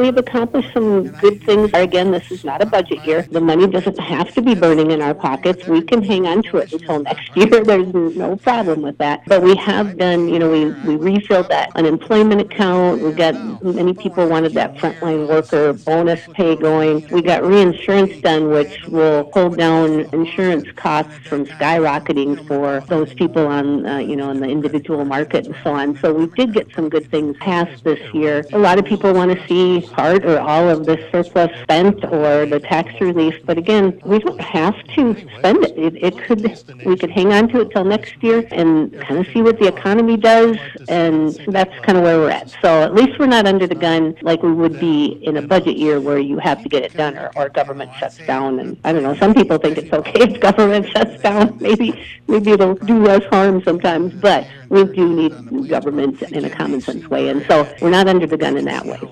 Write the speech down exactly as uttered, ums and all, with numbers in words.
we've accomplished some good things. Again, this is not a budget year. The money doesn't have to be burning in our pockets. We can hang on to it until next year. There's no problem with that. But we have done, you know, we, we refilled that unemployment account. We got, many people wanted that frontline worker bonus pay going. We got reinsurance done, which will hold down insurance costs from skyrocketing for those people on, uh, you know, in the individual market and so on. So we did get some good things passed this year. A lot of people want to see part or all of the surplus spent or the tax relief, but again, we don't have to spend it. It, it could, we could hang on to it till next year and kind of see what the economy does, and that's kind of where we're at. So at least we're not under the gun like we would be in a budget year where you have to get it done or, or government shuts down. And I don't know, some people think it's okay if government shuts down. Maybe, maybe it'll do less harm sometimes, but we do need government in a common sense way, and so we're not under the gun in that way.